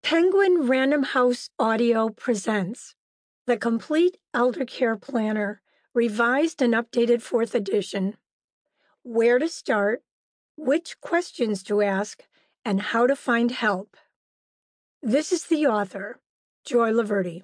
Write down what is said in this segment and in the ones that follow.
Penguin Random House Audio presents The Complete Elder Care Planner, revised and updated 4th edition. Where to start, which questions to ask, and how to find help. This is the author, Joy Laverde.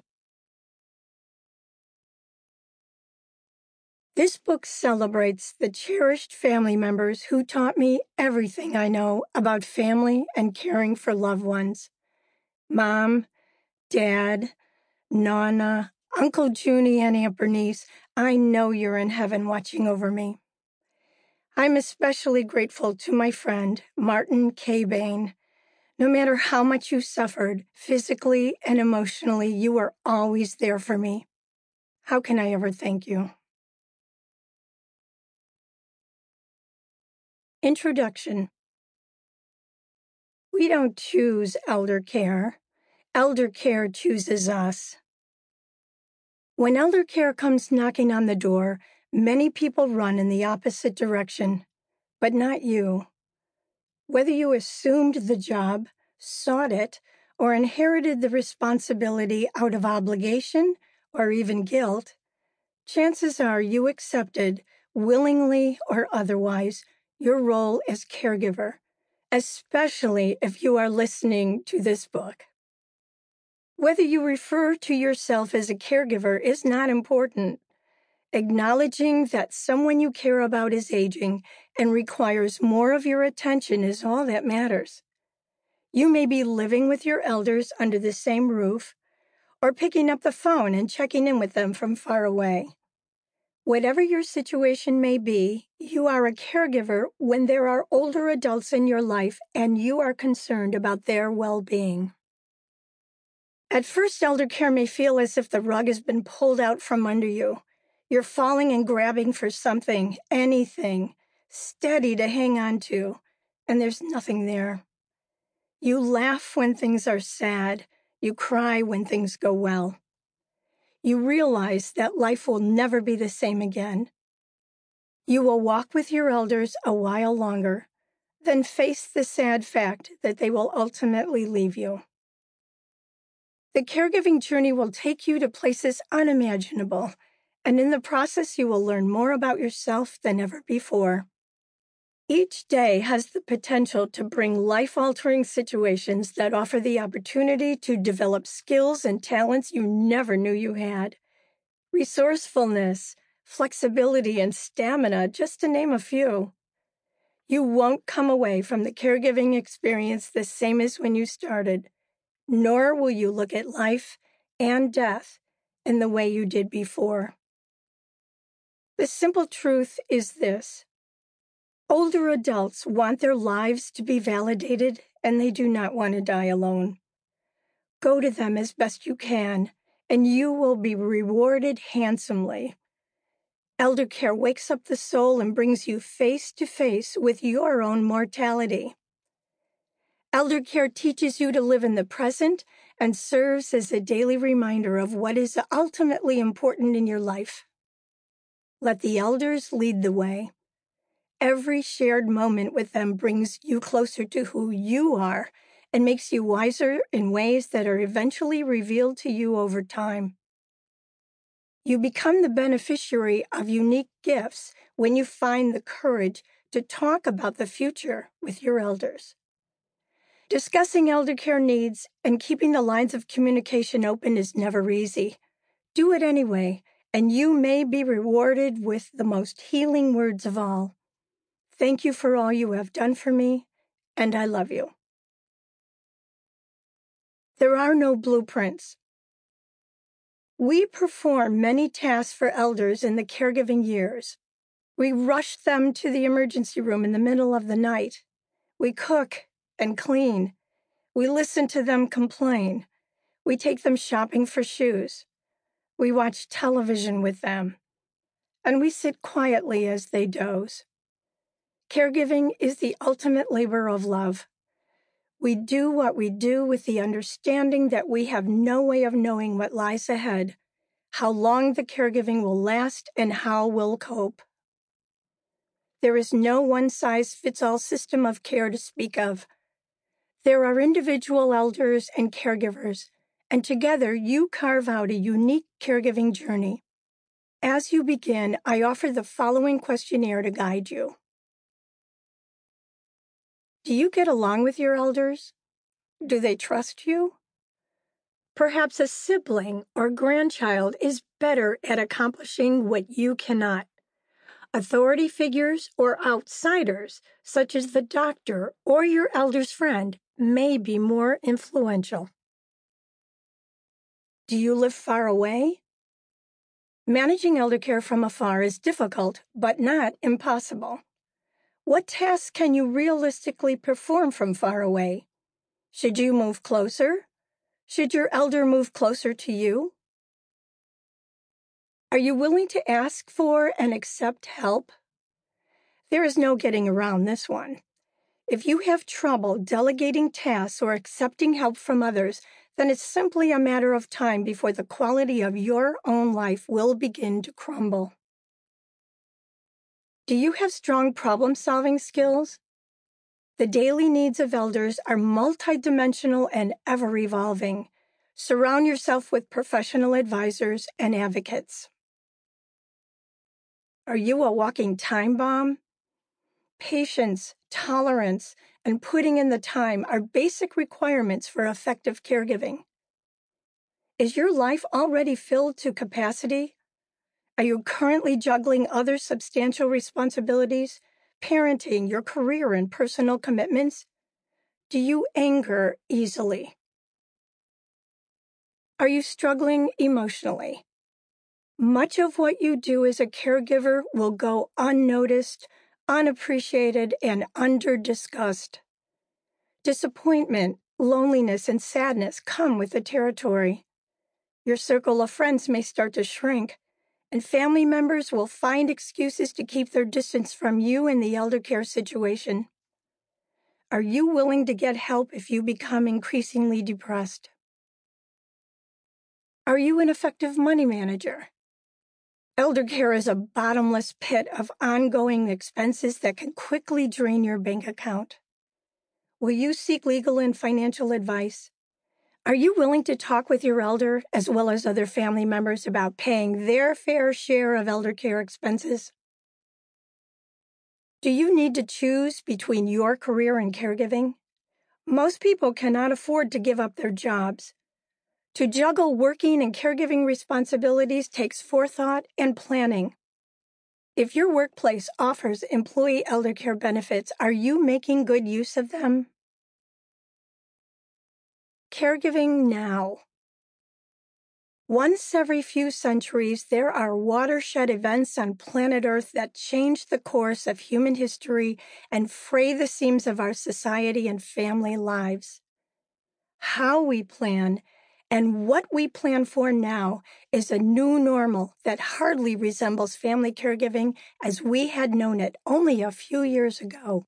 This book celebrates the cherished family members who taught me everything I know about family and caring for loved ones. Mom, Dad, Nana, Uncle Junie, and Aunt Bernice, I know you're in heaven watching over me. I'm especially grateful to my friend, Martin K. Bain. No matter how much you suffered, physically and emotionally, you were always there for me. How can I ever thank you? Introduction. We don't choose elder care. Elder care chooses us. When elder care comes knocking on the door, many people run in the opposite direction, but not you. Whether you assumed the job, sought it, or inherited the responsibility out of obligation or even guilt, chances are you accepted, willingly or otherwise, your role as caregiver, especially if you are listening to this book. Whether you refer to yourself as a caregiver is not important. Acknowledging that someone you care about is aging and requires more of your attention is all that matters. You may be living with your elders under the same roof, or picking up the phone and checking in with them from far away. Whatever your situation may be, you are a caregiver when there are older adults in your life and you are concerned about their well-being. At first, elder care may feel as if the rug has been pulled out from under you. You're falling and grabbing for something, anything, steady to hang on to, and there's nothing there. You laugh when things are sad. You cry when things go well. You realize that life will never be the same again. You will walk with your elders a while longer, then face the sad fact that they will ultimately leave you. The caregiving journey will take you to places unimaginable, and in the process you will learn more about yourself than ever before. Each day has the potential to bring life-altering situations that offer the opportunity to develop skills and talents you never knew you had. Resourcefulness, flexibility, and stamina, just to name a few. You won't come away from the caregiving experience the same as when you started, nor will you look at life and death in the way you did before. The simple truth is this. Older adults want their lives to be validated, and they do not want to die alone. Go to them as best you can, and you will be rewarded handsomely. Elder care wakes up the soul and brings you face to face with your own mortality. Elder care teaches you to live in the present and serves as a daily reminder of what is ultimately important in your life. Let the elders lead the way. Every shared moment with them brings you closer to who you are and makes you wiser in ways that are eventually revealed to you over time. You become the beneficiary of unique gifts when you find the courage to talk about the future with your elders. Discussing elder care needs and keeping the lines of communication open is never easy. Do it anyway, and you may be rewarded with the most healing words of all. Thank you for all you have done for me, and I love you. There are no blueprints. We perform many tasks for elders in the caregiving years. We rush them to the emergency room in the middle of the night. We cook and clean. We listen to them complain. We take them shopping for shoes. We watch television with them. And we sit quietly as they doze. Caregiving is the ultimate labor of love. We do what we do with the understanding that we have no way of knowing what lies ahead, how long the caregiving will last, and how we'll cope. There is no one-size-fits-all system of care to speak of. There are individual elders and caregivers, and together you carve out a unique caregiving journey. As you begin, I offer the following questionnaire to guide you. Do you get along with your elders? Do they trust you? Perhaps a sibling or grandchild is better at accomplishing what you cannot. Authority figures or outsiders, such as the doctor or your elder's friend, may be more influential. Do you live far away? Managing elder care from afar is difficult, but not impossible. What tasks can you realistically perform from far away? Should you move closer? Should your elder move closer to you? Are you willing to ask for and accept help? There is no getting around this one. If you have trouble delegating tasks or accepting help from others, then it's simply a matter of time before the quality of your own life will begin to crumble. Do you have strong problem-solving skills? The daily needs of elders are multidimensional and ever-evolving. Surround yourself with professional advisors and advocates. Are you a walking time bomb? Patience, tolerance, and putting in the time are basic requirements for effective caregiving. Is your life already filled to capacity? Are you currently juggling other substantial responsibilities, parenting, your career, and personal commitments? Do you anger easily? Are you struggling emotionally? Much of what you do as a caregiver will go unnoticed, unappreciated, and under-discussed. Disappointment, loneliness, and sadness come with the territory. Your circle of friends may start to shrink, and family members will find excuses to keep their distance from you in the elder care situation. Are you willing to get help if you become increasingly depressed? Are you an effective money manager? Elder care is a bottomless pit of ongoing expenses that can quickly drain your bank account. Will you seek legal and financial advice? Are you willing to talk with your elder as well as other family members about paying their fair share of elder care expenses? Do you need to choose between your career and caregiving? Most people cannot afford to give up their jobs. To juggle working and caregiving responsibilities takes forethought and planning. If your workplace offers employee elder care benefits, are you making good use of them? Caregiving now. Once every few centuries, there are watershed events on planet Earth that change the course of human history and fray the seams of our society and family lives. How we plan and what we plan for now is a new normal that hardly resembles family caregiving as we had known it only a few years ago.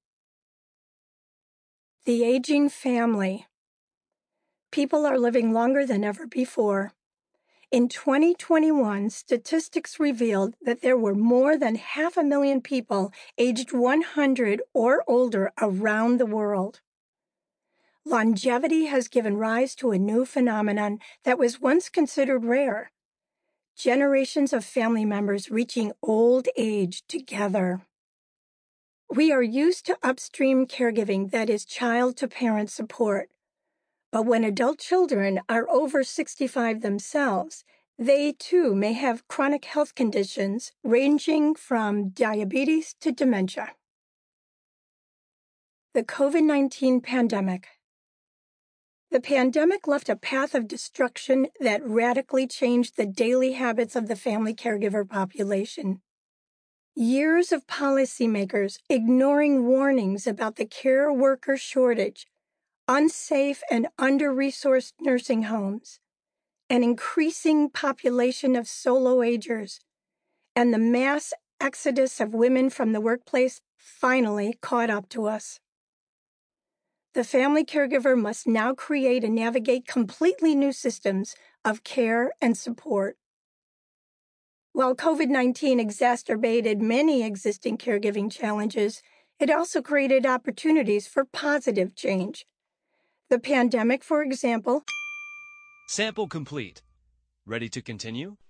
The aging family. People are living longer than ever before. In 2021, statistics revealed that there were more than 500,000 people aged 100 or older around the world. Longevity has given rise to a new phenomenon that was once considered rare: generations of family members reaching old age together. We are used to upstream caregiving, that is, child-to-parent support. But when adult children are over 65 themselves, they too may have chronic health conditions ranging from diabetes to dementia. The COVID-19 pandemic. The pandemic left a path of destruction that radically changed the daily habits of the family caregiver population. Years of policymakers ignoring warnings about the care worker shortage, unsafe and under-resourced nursing homes, an increasing population of solo agers, and the mass exodus of women from the workplace finally caught up to us. The family caregiver must now create and navigate completely new systems of care and support. While COVID-19 exacerbated many existing caregiving challenges, it also created opportunities for positive change. The pandemic, for example. Sample complete. Ready to continue?